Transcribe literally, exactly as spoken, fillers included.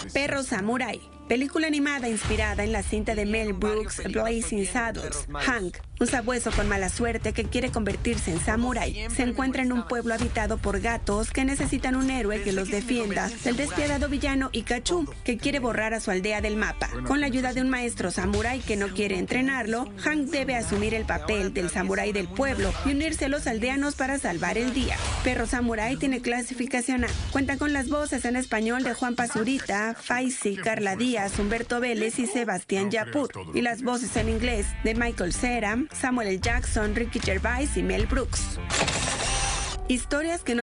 Perro Samurai, película animada inspirada en la cinta de Mel Brooks Blazing Saddles. Hank, un sabueso con mala suerte que quiere convertirse en samurái, se encuentra en un pueblo habitado por gatos que necesitan un héroe que los defienda del despiadado villano Ikachu, que quiere borrar a su aldea del mapa. Con la ayuda de un maestro samurái que no quiere entrenarlo, Hank debe asumir el papel del samurái del pueblo y unirse a los aldeanos para salvar el día. Perro Samurai tiene clasificación A. Cuenta con las voces en español de Juan Pazurita, Faisy, Carla Díaz, Humberto Vélez y Sebastián Yapur, y las voces en inglés de Michael Cera, Samuel L. Jackson, Ricky Gervais y Mel Brooks. Historias que no